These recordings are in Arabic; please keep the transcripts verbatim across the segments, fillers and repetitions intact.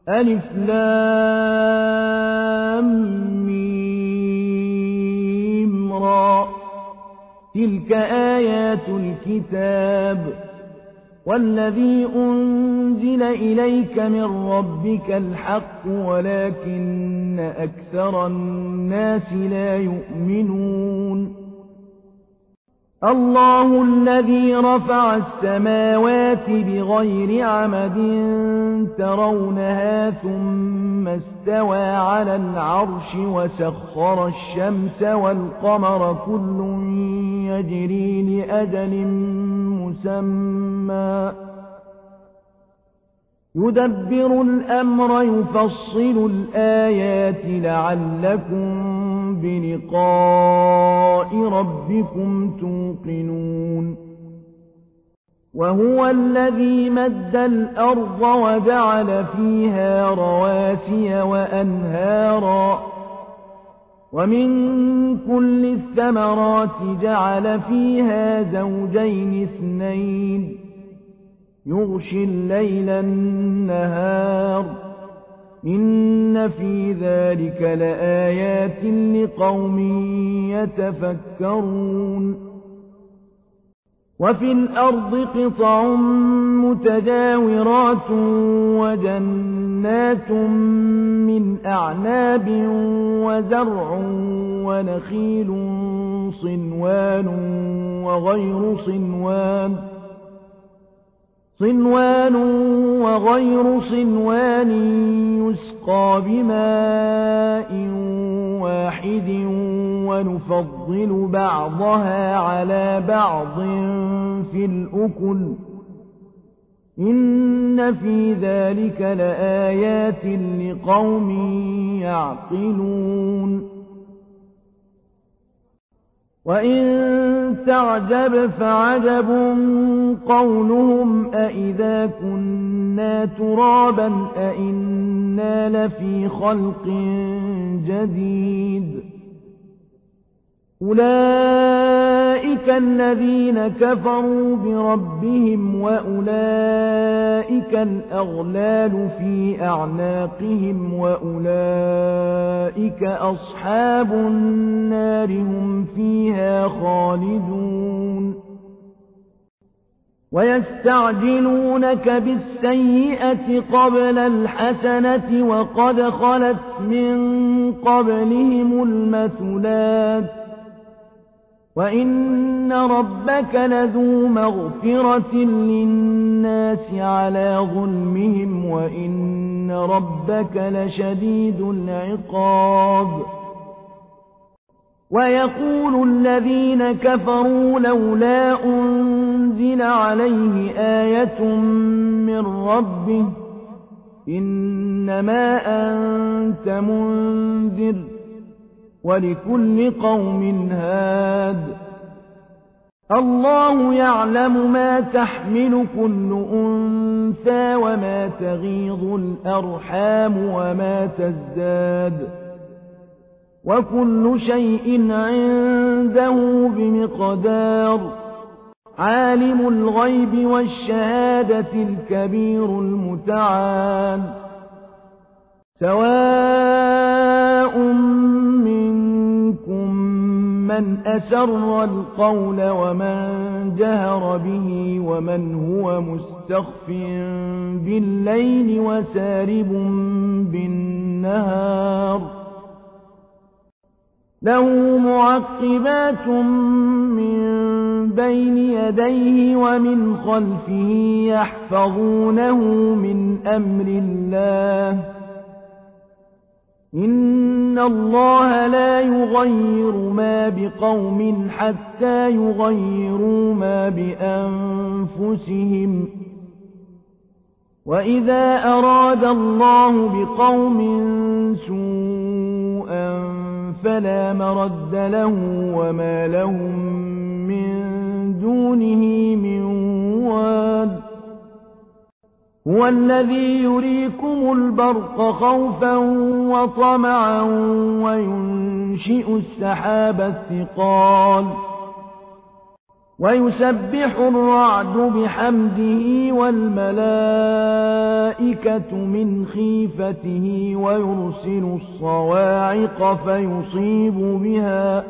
ألف لام ميم را تلك آيات الكتاب والذي أنزل إليك من ربك الحق ولكن أكثر الناس لا يؤمنون الله الذي رفع السماوات بغير عمد ترونها ثم استوى على العرش وسخر الشمس والقمر كل يجري لأجل مسمى يدبر الأمر يفصل الآيات لعلكم بلقاء ربكم توقنون وهو الذي مد الأرض وجعل فيها رواسي وأنهارا ومن كل الثمرات جعل فيها زوجين اثنين يغشي الليل النهار إن في ذلك لآيات لقوم يتفكرون وفي الأرض قطع متجاورات وجنات من أعناب وزرع ونخيل صنوان وغير صنوان صنوان وغير صنوان يسقى بماء واحد ونفضل بعضها على بعض في الأكل إن في ذلك لآيات لقوم يعقلون وإن تعجب فعجب قولهم أإذا كنا ترابا أإنا لفي خلق جديد أولئك الذين كفروا بربهم وأولئك الأغلال في أعناقهم وأولئك أصحاب النار هم فيها خالدون ويستعجلونك بالسيئة قبل الحسنة وقد خلت من قبلهم المثلات وإن ربك لذو مغفرة للناس على ظلمهم وإن ربك لشديد العقاب ويقول الذين كفروا لولا أنزل عليه آية من ربه إنما أنت منذر ولكل قوم هاد الله يعلم ما تحمل كل أنثى وما تغيض الأرحام وما تزداد وكل شيء عنده بمقدار عالم الغيب والشهادة الكبير المتعال سواء منكم من أسر القول ومن جهر به ومن هو مستخف بالليل وسارب بالنهار له معقبات من بين يديه ومن خلفه يحفظونه من أمر الله إن الله لا يغير ما بقوم حتى يغيروا ما بأنفسهم وإذا أراد الله بقوم سوءا فلا مرد له وما لهم من دونه من واد هو الذي يريكم البرق خوفا وطمعا وينشئ السحاب الثقال ويسبح الرعد بحمده والملائكة من خيفته ويرسل الصواعق فيصيب بها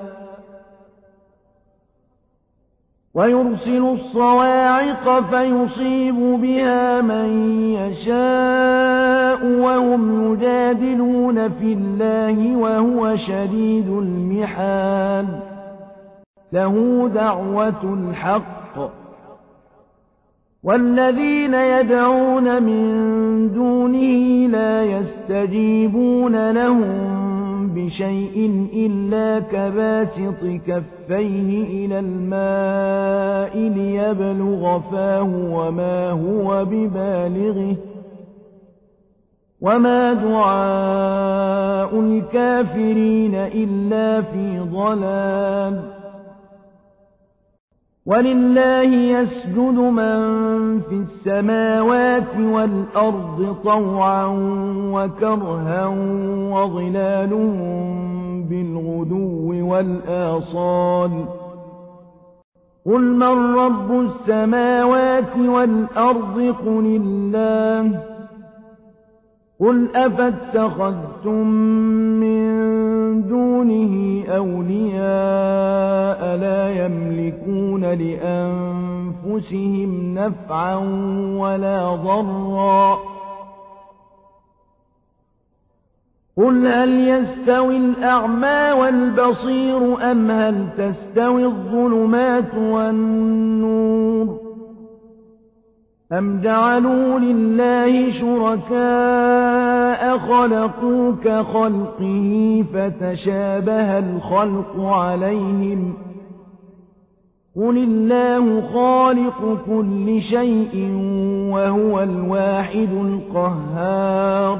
ويرسل الصواعق فيصيب بها من يشاء وهم يجادلون في الله وهو شديد المحال له دعوة الحق والذين يدعون من دونه لا يستجيبون لهم بشيء إلا كباسط كفيه إلى الماء ليبلغ فاه وما هو ببالغه وما دعاء الكافرين إلا في ضلال ولله يسجد من في السماوات والأرض طوعا وكرها وظلالهم بالغدو والآصال قل من رب السماوات والأرض قل الله قل أفاتخذتم من دونه أولياء لا يملكون لأنفسهم نفعا ولا ضرا قل هل يستوي الأعمى والبصير أم هل تستوي الظلمات والنور أم جعلوا لله شركاء خلقوا كخلقه فتشابه الخلق عليهم قل الله خالق كل شيء وهو الواحد القهار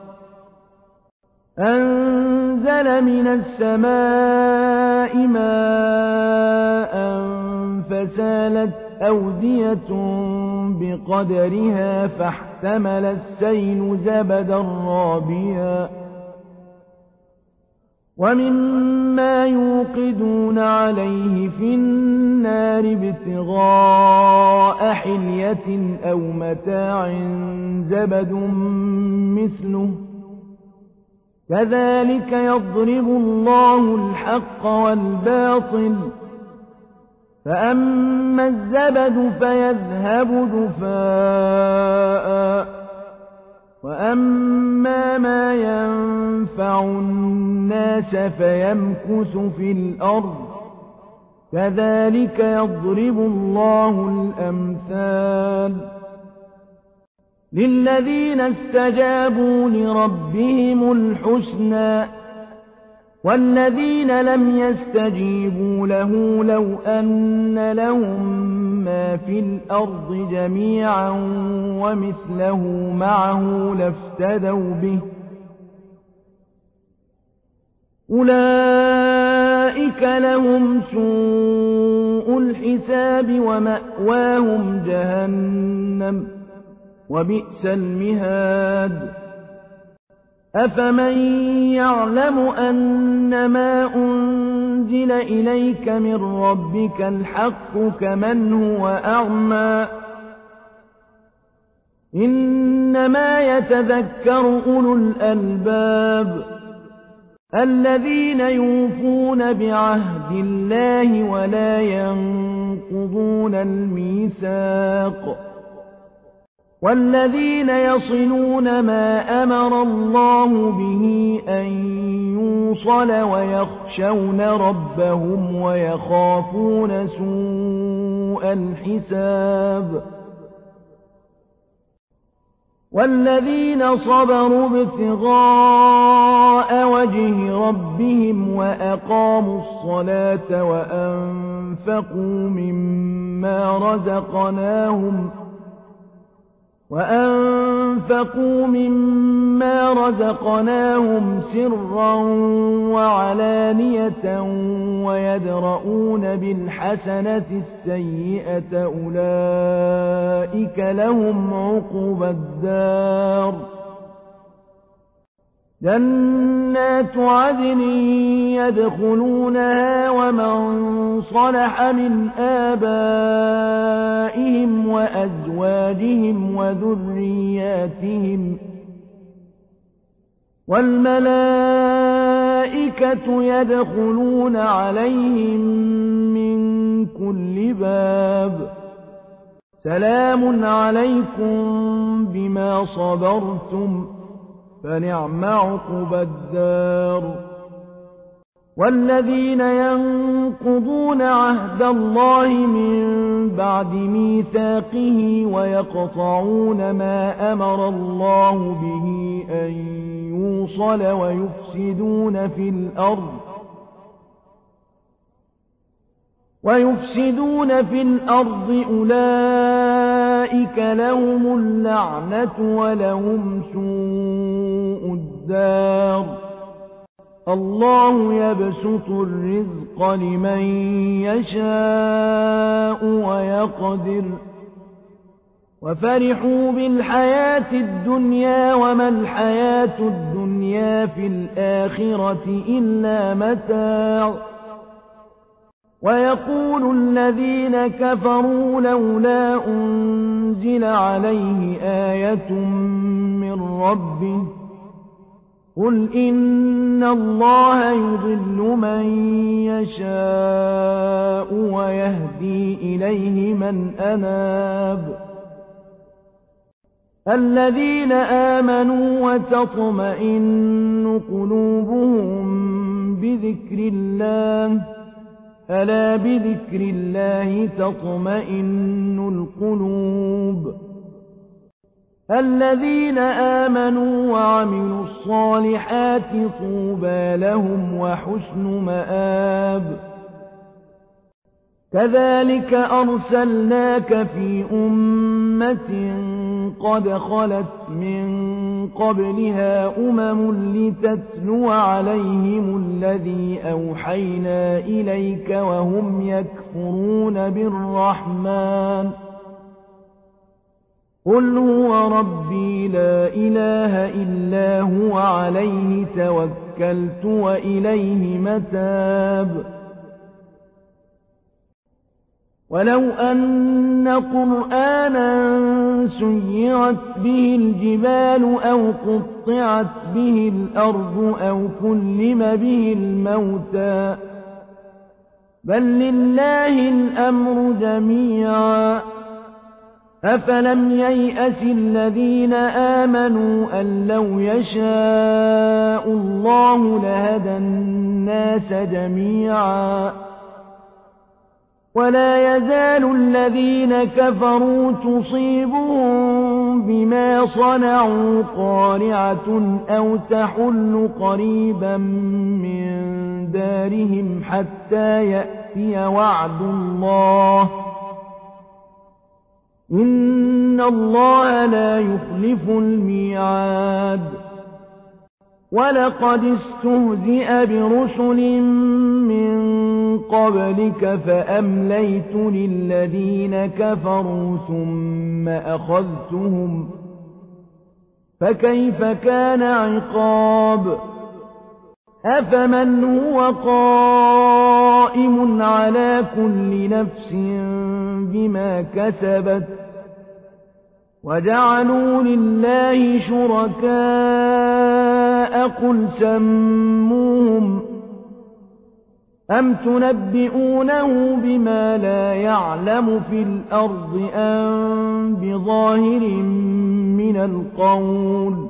أنزل من السماء ماء فسالت أودية بقدرها فاحتمل السيل زبدا رابيا ومما يوقدون عليه في النار ابتغاء حلية أو متاع زبد مثله كذلك يضرب الله الحق والباطل فأما الزبد فيذهب جفاء وأما ما ينفع الناس فيمكث في الأرض كذلك يضرب الله الأمثال للذين استجابوا لربهم الحسنى والذين لم يستجيبوا له لو أن لهم ما في الأرض جميعا ومثله معه لافتدوا به أولئك لهم سوء الحساب ومأواهم جهنم وبئس المهاد أفمن يعلم أنما أنزل إليك من ربك الحق كمن هو أعمى إنما يتذكر أولو الألباب الذين يوفون بعهد الله ولا ينقضون الميثاق والذين يصلون ما أمر الله به أن يوصل ويخشون ربهم ويخافون سوء الحساب والذين صبروا ابتغاء وجه ربهم وأقاموا الصلاة وأنفقوا مما رزقناهم وأنفقوا مما رزقناهم سرا وعلانية ويدرؤون بالحسنة السيئة أولئك لهم عقبى الدار جنات عدن يدخلونها ومن صلح من آبائهم وأزواجهم وذرياتهم والملائكة يدخلون عليهم من كل باب سلام عليكم بما صبرتم فنعم عقبى الدار والذين ينقضون عهد الله من بعد ميثاقه ويقطعون ما أمر الله به أن يوصل ويفسدون في الأرض ويفسدون في الأرض أولئك لهم اللعنة ولهم سوء الدار الله يبسط الرزق لمن يشاء ويقدر وفرحوا بالحياة الدنيا وما الحياة الدنيا في الآخرة إلا متاع ويقول الذين كفروا لولا أنزل عليه آية من ربه قل إن الله يضل من يشاء ويهدي إليه من أناب الذين آمنوا وتطمئن قلوبهم بذكر الله ألا بذكر الله تطمئن القلوب الذين آمنوا وعملوا الصالحات طوبى لهم وحسن مآب كذلك أرسلناك في أمة قد خلت من قبلها أمم لتتلو عليهم الذي أوحينا إليك وهم يكفرون بالرحمن قل هو ربي لا إله إلا هو عليه توكلت وإليه متاب ولو أن قرآنا سيرت به الجبال أو قطعت به الأرض أو كلم به الموتى بل لله الأمر جميعا أفلم ييأس الذين آمنوا أن لو يشاء الله لهدى الناس جميعا ولا يزال الذين كفروا تصيبهم بما صنعوا قارعة أو تحل قريبا من دارهم حتى يأتي وعد الله إن الله لا يخلف الميعاد ولقد استهزئ برسل من قبلك فأمليت للذين كفروا ثم أخذتهم فكيف كان عقاب أفمن هو قائم على كل نفس بما كسبت وجعلوا لله شركاء قل سموهم أم تنبئونه بما لا يعلم في الأرض أم بظاهر من القول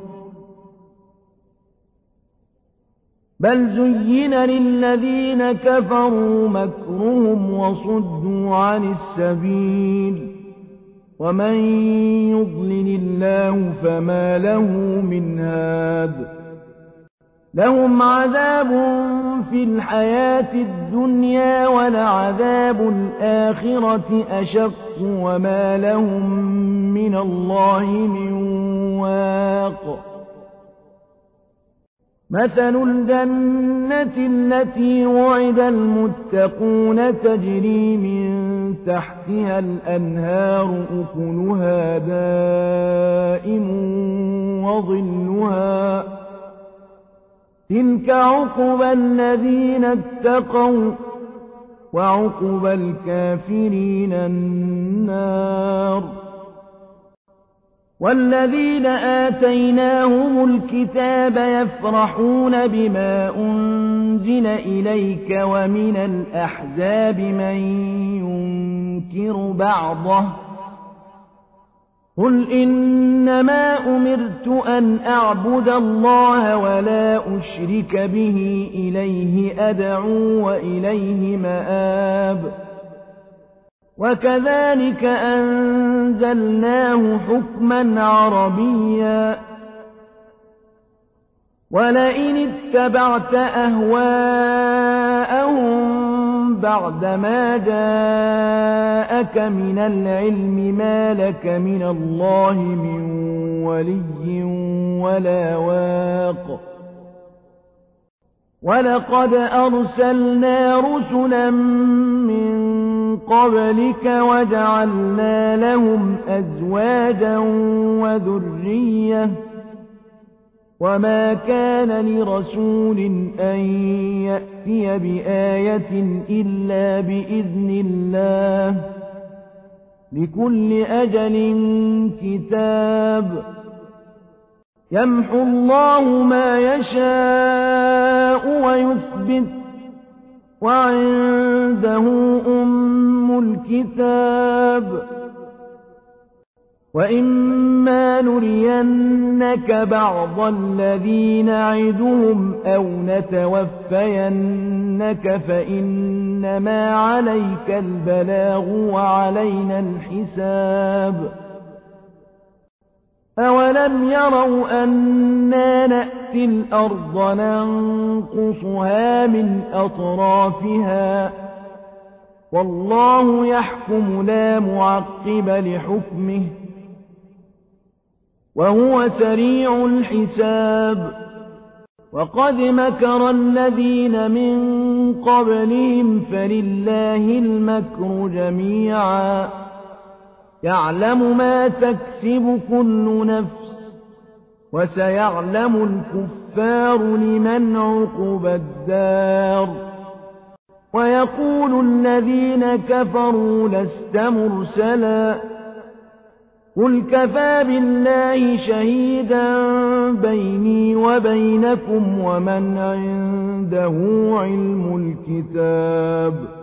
بل زين للذين كفروا مكرهم وصدوا عن السبيل ومن يضلل الله فما له من هاد لهم عذاب في الحياة الدنيا ولعذاب الآخرة أشق وما لهم من الله من واق مثل الجنة التي وعد المتقون تجري من تحتها الأنهار أكلها دائم وظلها تلك عقبى الذين اتقوا وعقبى الكافرين النار. والذين آتيناهم الكتاب يفرحون بما أنزل إليك ومن الأحزاب من ينكر بعضه قل إنما أمرت أن أعبد الله ولا أشرك به إليه أدعو وإليه مآب. وكذلك أنزلناه حكما عربيا ولئن اتبعت أهواءهم بعدما جاءك من العلم ما لك من الله من ولي ولا واق. ولقد أرسلنا رسلا من قبلك وجعلنا لهم أزواجا وذرية وما كان لرسول أن يأتي بآية إلا بإذن الله لكل أجل كتاب. يمحو الله ما يشاء ويثبت وعنده أم الكتاب. وإما نرينك بعض الذي نعدهم أو نتوفينك فإنما عليك البلاغ وعلينا الحساب. أولم يروا أنا نأتي الأرض ننقصها من أطرافها والله يحكم لا معقب لحكمه وهو سريع الحساب. وقد مكر الذين من قبلهم فلله المكر جميعا يعلم ما تكسب كل نفس وسيعلم الكفار لمن عقبى الدار. ويقول الذين كفروا لست مرسلا قل كفى بالله شهيدا بيني وبينكم ومن عنده علم الكتاب.